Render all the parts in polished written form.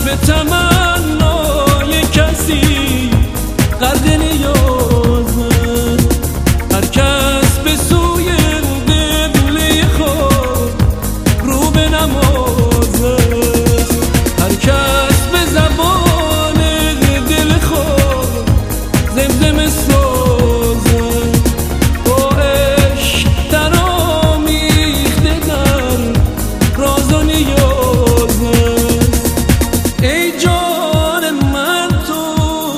به تمنای کسی غرق نیازه، هر کس به سوی قبله خود رو به نمازه، هر کس به زبان دل خود زمزمه سازه، با عشق در آمیخته در راز و نیازه. ای جان من تو،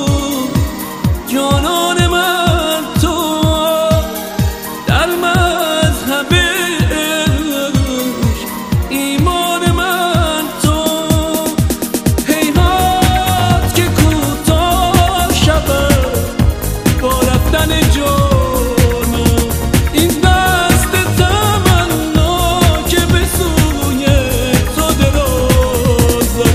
جانان من تو، در مذهب عشق ایمان من تو. هیهات که کوتاه شود با رفتن جانم، این دست تمنا که به سوی تو درازه.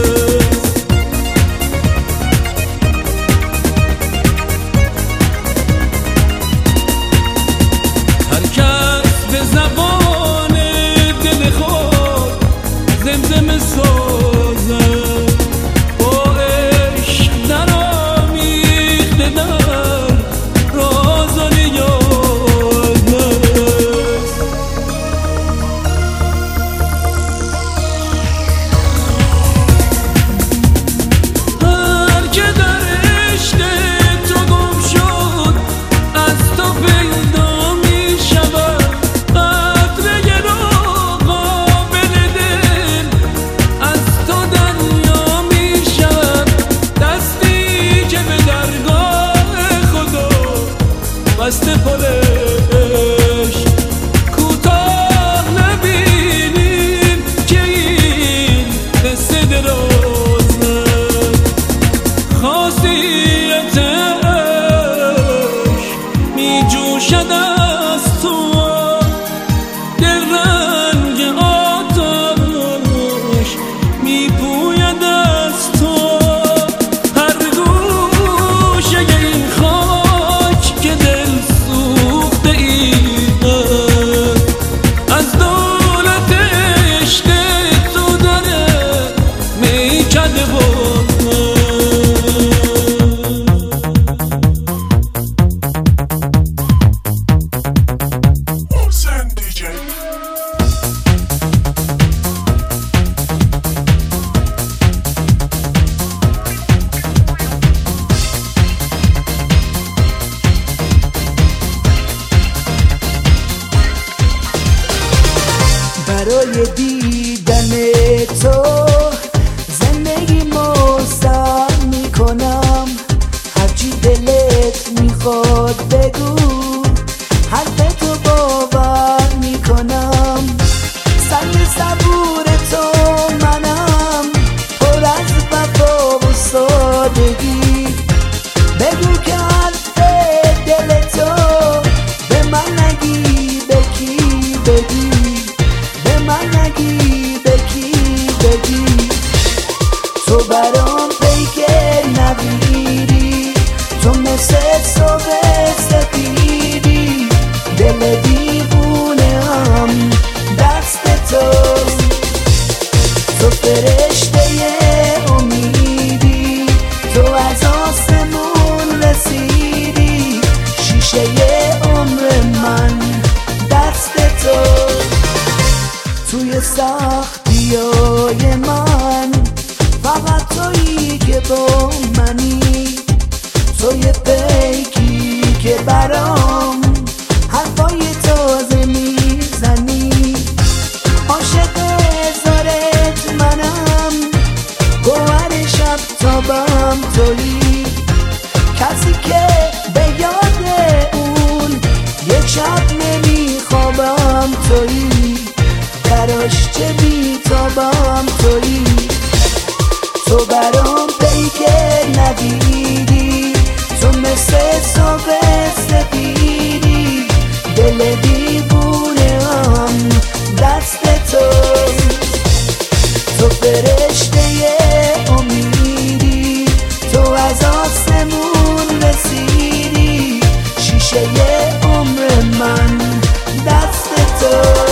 هر کس به زبان دل خود زمزمه سازه، با عشق در آمیخته در راز و نیازه. هر که در عشق تو گم شد از تو پیدا می شود، قطره را قابل دل از تو دریا می شود، دستی که به درگاه خدا بسته پل عشق. کوتاه نبینیم که این قصه درازه، خاصیت عشق می جوشد از تو، دل رنگ آتش می پوید از تو. هر گوشه این خاک که دل سوخته ایده، از دولت عشق تو داره میکده بازه. برای دیدن تو زندگی مستم میکنم، هرچی دلت میخواد بگو، حرف تو باور میکنم. سنگ صبور تو منم، پر از وفا و سادگی، بگو که حرف دل تو به من نگی، به کی بگی، به من نگی، به کی بگی. تو برام پیکر نبیری، تو مثل صبح سفیدی، دل دیوونه هم دست تو. تو فرشته امیدی، تو از آسمون رسیدی، شیشه عمر من دست تو. توی سختیای من فقط تویی که با منی، توی پیکی که برام حرفای تازه میزنی. عاشق هزارت منم، گوهر شب تابم تویی، کسی که به یاد اون یک شب نمیخوابم تویی، براش چه بیتابم تویی. تو برام پیکر ندیدی، تو مثل صبح سفیدی، دل دیوونه هم دست تو. تو فرشته امیدی، تو از آسمون رسیدی، شیشه عمر من دست تو.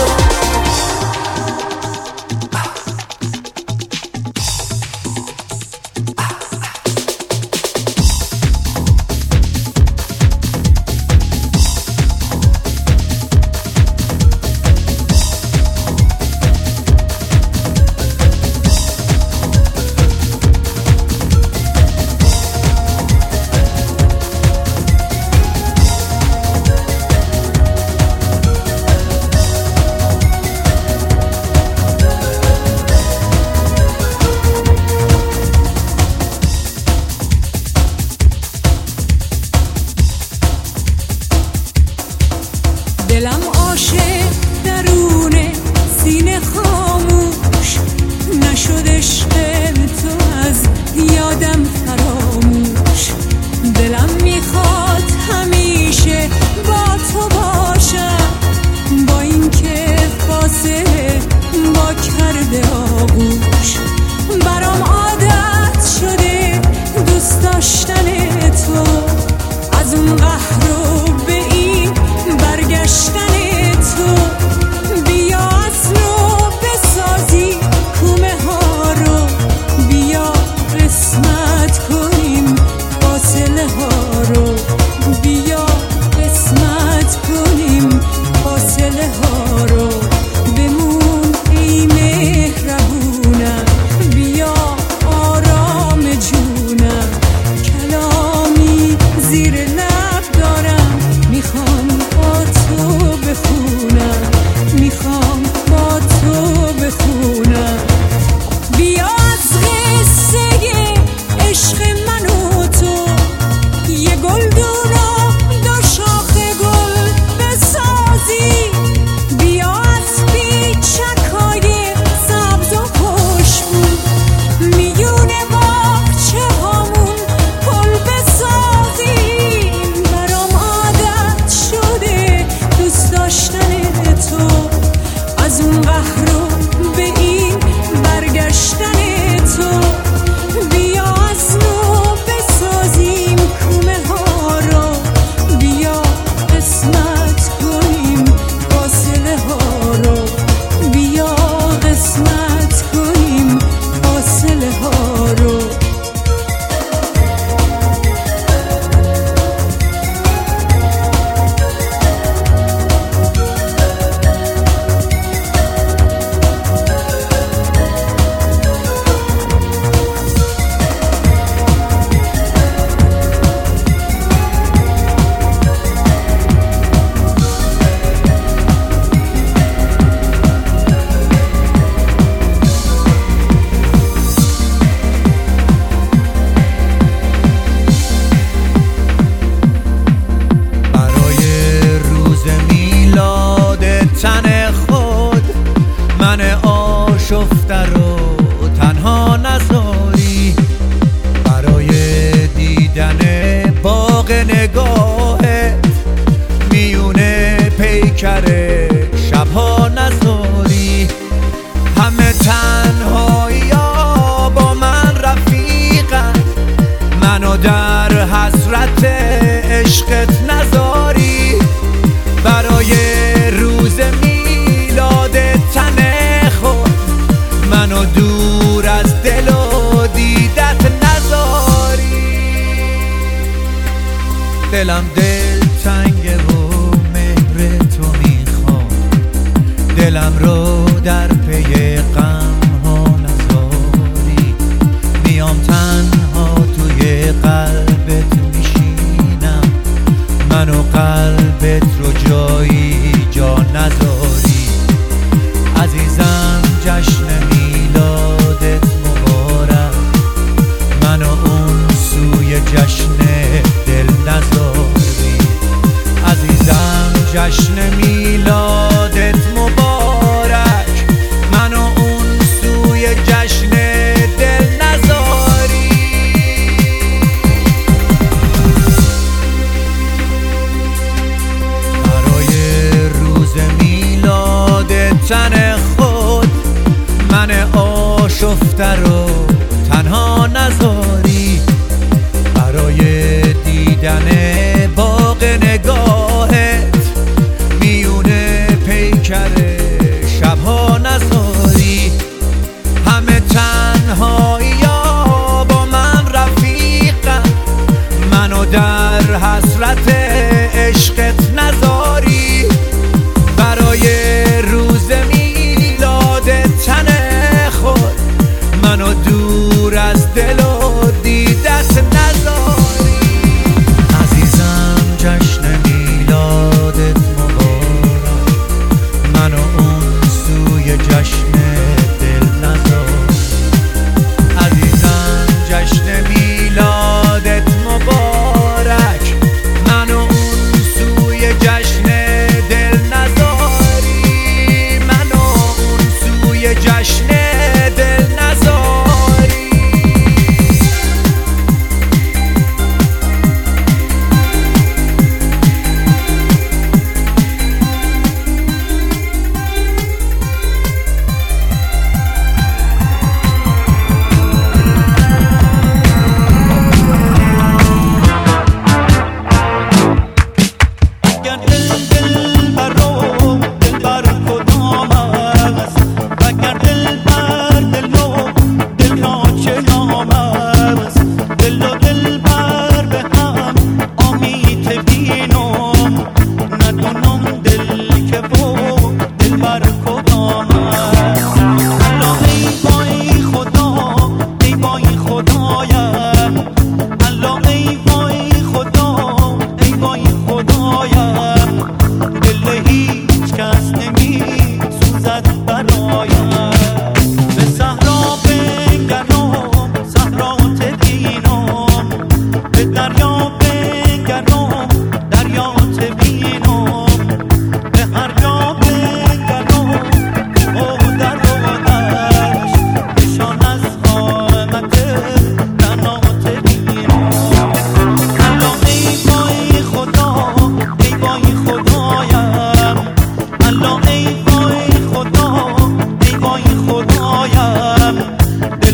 عشق تو از یادم فراموش. دلم میخواد همیشه با تو باشم، با این که فاصله با کرده آغوش. برام عادت شده دوست داشتن تو، از اون قهر رو به این برگشتن تو. بیا از نو بسازی کومه ها رو، بیا قسمت کنیم فاصله ها رو، بیا قسمت کنیم فاصله ها رو. بمون ای مهربونم، بیا آرام جونم. کلامی زیر لب دارم، میخوام با تو بخونم، میخوام با تو بخونم. بیا از قصه عشق من و تو یه گلدون و دو شاخه گل بسازی. بیا از پیچکای سبز و خوشبو میون باغچه هامون پل بسازیم. برام عادت شده دوست داشتن تو، از اون قهر رو به این برگشتن تو. بیا از نو بسازیم کومه ها رو، بیا قسمت کنیم فاصله ها رو، بیا قسمت کنیم فاصله ها رو. آشفته رو تنها نذاری، برای دیدن باغ نگاهت میونه پیکر شبها نذاری. همه تنهایی ها با من رفیقن، منو در حسرت عشقت نذاری. برای روز میلاد تن خود منو دور از دل و دیدت نذاری. دلم دل تنگه و مهر تو میخوام، دلم رو در پی غم ها نذاری. میام تنها توی قلبت میشینم، منو قلبت رو جایی جا نذاری. عزیزم جشن میلادت مبارک، منو اون سوی جشن دل نذاری. عزیزم جشن میلادت مبارک، منو اون سوی جشن دل نذاری. برای روز میلادت تن خود من آشفته رو تنها نذاری. برای دیدن باغ نگاهت میونه پیکر شبها نذاری. همه تنهایی ها با من رفیقن، منو در حسرت عشقت نذاری. برای روز میلاد تن خود منو دور از دل و دیدت نذاری. عزیزم جشن میلادت مبارک، منو اون سوی جشن دل نذاری. عزیزم جشن میلادت مبارک، منو اون سوی جشن دل نذاری. منو اون سوی جشن دل نذاری.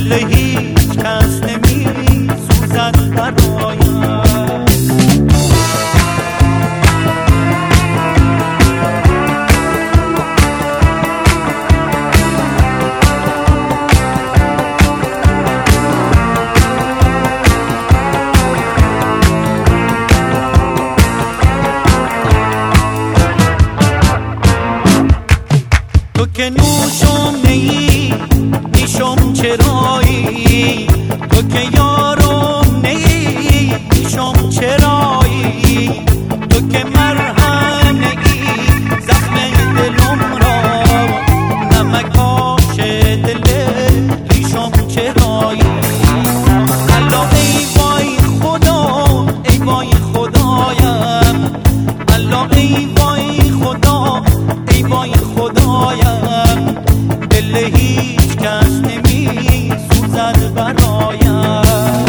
دل هیچ کس نمی سوزد برایم. تو که نوشم نیی نیشم چرایی، تو که یارم نیی نیشم چرایی، تو که مرهم نیی زخم دلم را، نمک آش دل ریشم چرایی. الله ای وای خدا، ای وای خدایم، الله ای وای خدا، ای وای خدایم، دل هیچ کس نمی سوزد برایم.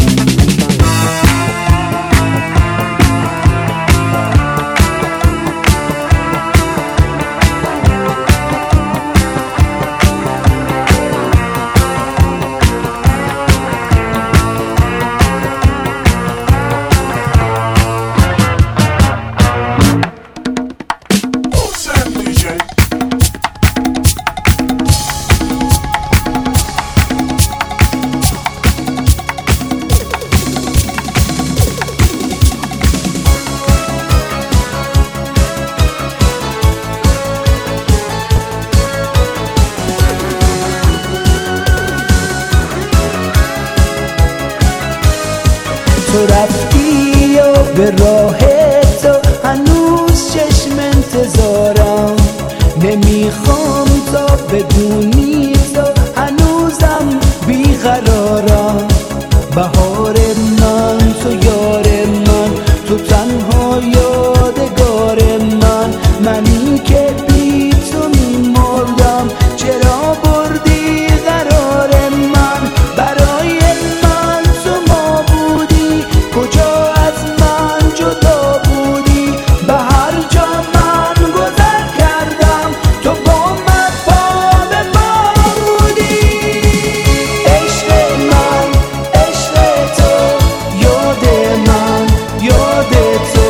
تو رفتی و به راه تو هنوز چشم انتظارم، نمیخوام تا بدونی تو هنوزم بیقرارم. بهار من تو یار من، تو تنها یادگار من، منی که بی تو میمردم، چرا بردی قرار من؟ برای من تو ما بودی، کجا از من جدا بودی؟ به هر جا من گذر کردم تو با من پا به پا بودی. عشق من عشق تو، یاد من یاد تو،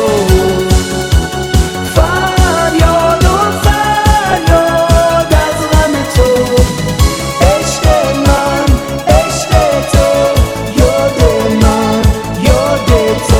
فریاد و فریاد از غم تو. عشق من عشق تو، یاد من یاد تو،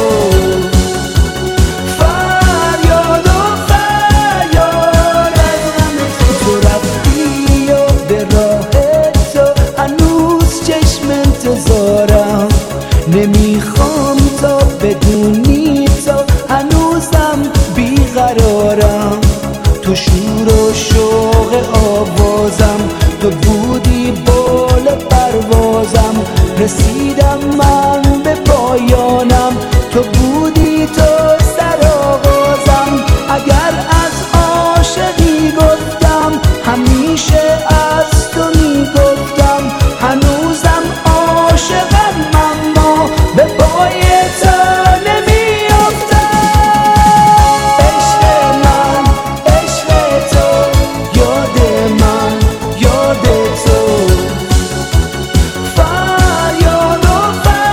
فریاد و فریاد از غم تو. تو رفتی و به راه تو هنوز چشم انتظارم، نمیخوام تا بدونی تو هنوزم بیقرارم. تو شور و شوق آوازم، تو بودی بال پروازم، رسیدم من به پایانم، تو بودی تو سرآغازم. اگر از عاشقی گفتم همیشه از تو میگفتم، هنوزم عاشقم اما به پای تو نمیافتم. عشق من عشق تو، یاد من یاد تو، فریاد و فریاد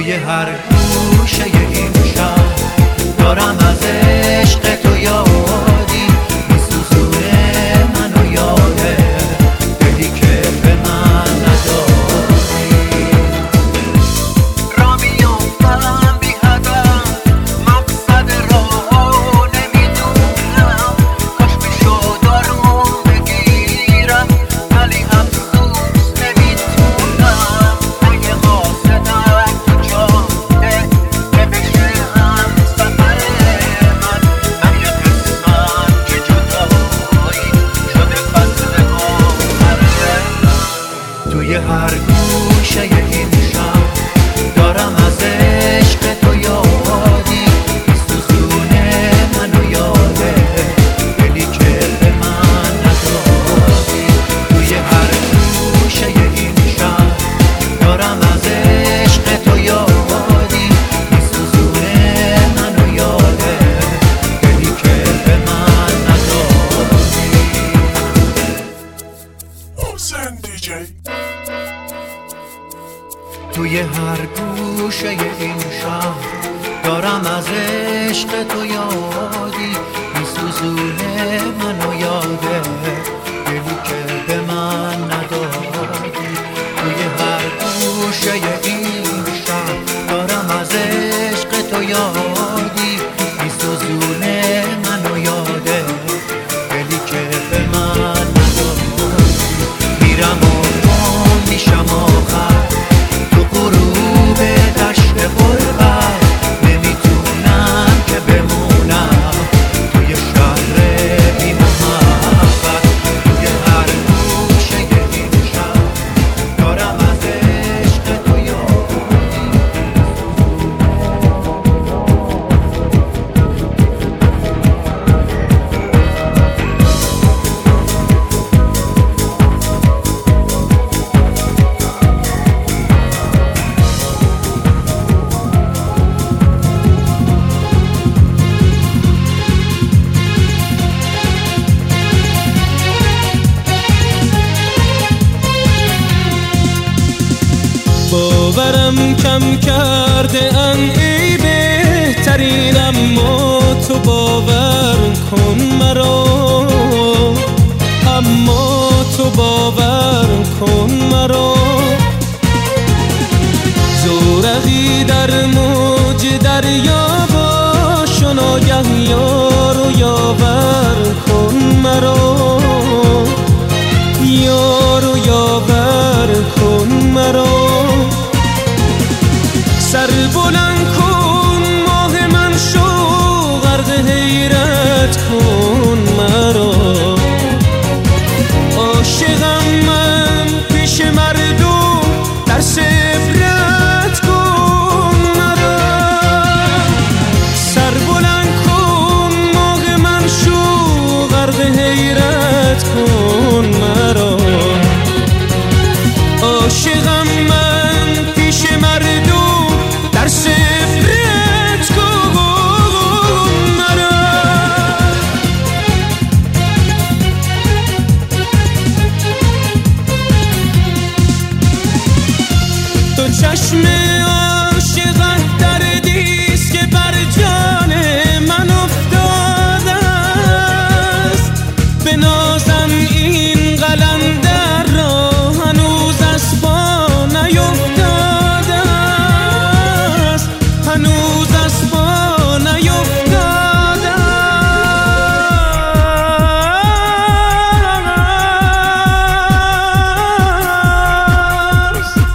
توی هر گوشه این شهر دارم از عشق تو یادی میسوزونه منو یاده دلی که به من ندادی را میافتم بی هدف مقصد راهو نمیدونم کاش میشد آروم بگیرم ولی افسوس نمیتونم اگه قاصدم تو جاده که بشه هم سفر من یه قسمت که جدایی شده فصل آخره توی هر گوشه این شهر دارم از عشق تو یادی میسوزونه منو یاده دلی که به من ندادی توی هر گوشه این شهر دارم از عشق تو یادی میسوزونه منو یاده دلی که به من ندادی توی هر گوشه این شهر دارم از عشق تو یادی میسوزونه منو یاده دلی که به من ندادی توی هر گوشه این شهر دارم از عشق تو یادی میسوزونه منو یاده دلی که به من ندادی میرم و گم میشم آخر تو غروب دشت غربت نمیتونم که بمونم توی شهر بی محبت توی هر گوشه این شهر دارم از عشق تو یادی باورم کم کرده ان ای بهترین اما تو باور کن مرا اما تو باور کن مرا زورقی در موج دریا باش و ناگه یار و یاور کن مرا یار و یاور کن مرا سر بلند کن ماه من شو غرق حیرت کن مرا عاشقم من پیش مردم در عبرت کن مرا سر بلند کن ماه من شو غرق حیرت کن مرا عاشقم من پیش مردم در عبرت کن مرا تو چشم عاشقت دردیست که بر جان من افتاده است بنازم این قلندر را هنوز از پا نیفتاده است هنوز از پا نیفتاده است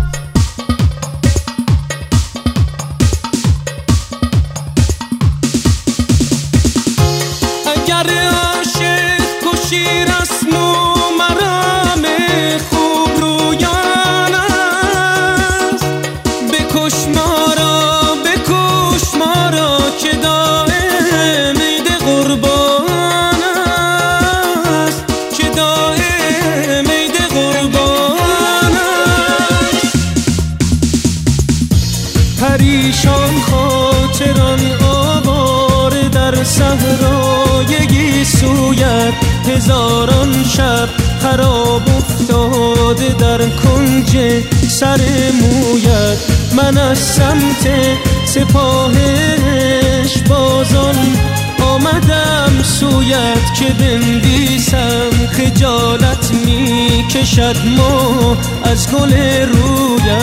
اگر عاشق کشی رسم و مرام خوب رویان است بکش ما را که دائم عید قربان است که دائم عید قربان است پریشان خاطران آواره در صحرای گیسویت هزاران شب خراب افتاده در کنج سر مویت. من از سمت سپاهش بازان آمدم سویت که بنویسم خجالت می کشد ما از گل رویت.